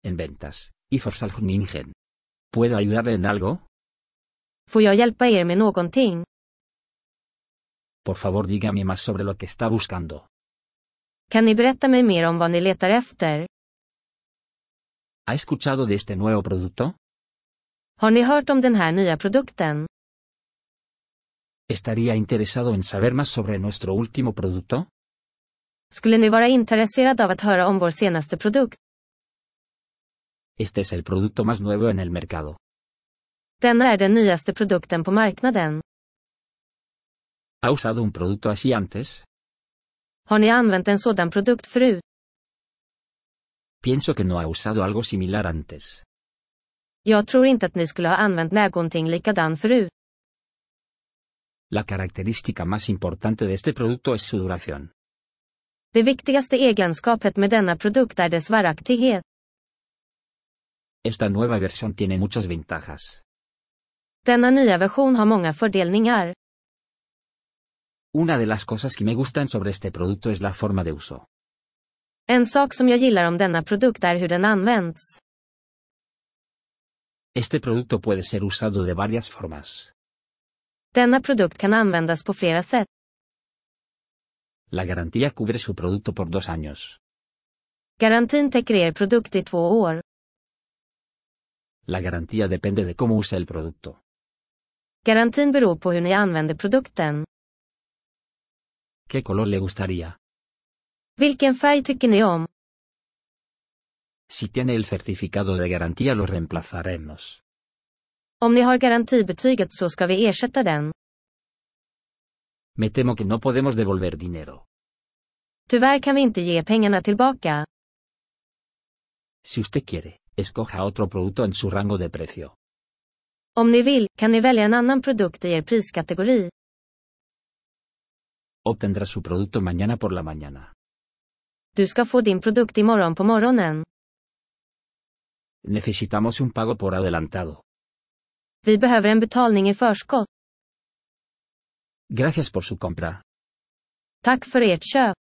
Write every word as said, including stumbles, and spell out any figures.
en ventas, y försäljningen. ¿Puedo ayudarle en algo? Får jag hjälpa er med någonting? Por favor, dígame más sobre lo que está buscando. Kan ni berätta mig mer om vad ni letar efter? ¿Ha escuchado de este nuevo producto? Har ni hört om den här nya produkten? ¿Estaría interesado en saber más sobre nuestro último producto? Skulle ni vara intresserad av att höra om vår senaste produkt? Este es el producto más nuevo en el mercado. Denna är den nyaste produkten på marknaden. ¿Ha usado un producto así antes? Har ni använt en sådan produkt förut? Pienso que no ha usado algo similar antes. Jag tror inte att ni skulle ha använt någonting likadan förut. La característica más importante de este producto es su duración. Det viktigaste egenskapet med denna produkt är dess varaktighet. Esta nueva versión tiene muchas ventajas. Denna nya version har många fördelningar. Una de las cosas que me gustan sobre este producto es la forma de uso. En sak som jag gillar om denna produkt är hur den används. Este producto puede ser usado de varias formas. Denna produkt kan användas på flera sätt. La garantía cubre su producto por dos años. Garantin täcker er produkt i två år. La garantía depende de cómo use el producto. Garantin beror på hur ni använder produkten. ¿Qué color le gustaría? Vilken färg tycker ni om? Si tiene el certificado de garantía lo reemplazaremos. Om ni har garantibetyget så ska vi ersätta den. Me temo que no podemos devolver dinero. Tyvärr kan vi inte ge pengarna tillbaka. Si usted quiere, escoja otro producto en su rango de precio. Om ni vill, kan ni välja en annan produkt i er priskategori. Obtendrá su producto mañana por la mañana. Du ska få din produkt imorgon på morgonen. Necesitamos un pago por adelantado. Vi behöver en betalning i förskott. Gracias por su compra. Tack för ert köp.